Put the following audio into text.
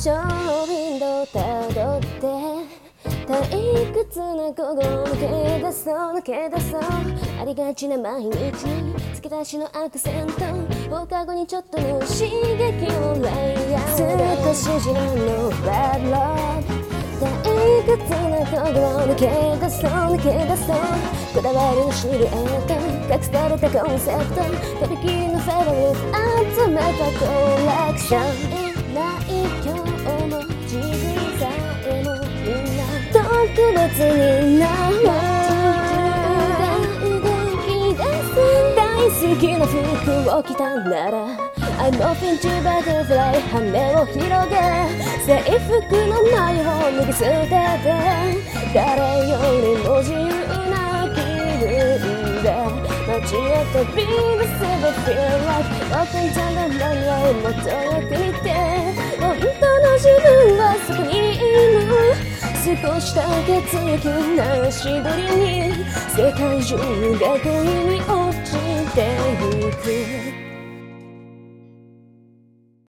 ショーウィンドウたどって退屈な午後抜け出そうありがちな毎日付け足しのアクセント放課後にちょっとの刺激をレイヤー少し時短のバッドロー退屈な午後抜け出そうこだわりのシルエット隠されたコンセプトとびきりのフェイバリット集めたコレクションない今日も自分さえもみんな特別になる大好きな服を着たなら I'm open to butterfly 羽を広げ制服のない方脱ぎ捨てて誰よりも自由な気分で街へ飛び出せば feel like open to the runway もっとよく見て本当の自分はそこにいる少しだけ強気な足取りに世界中が恋に落ちてゆく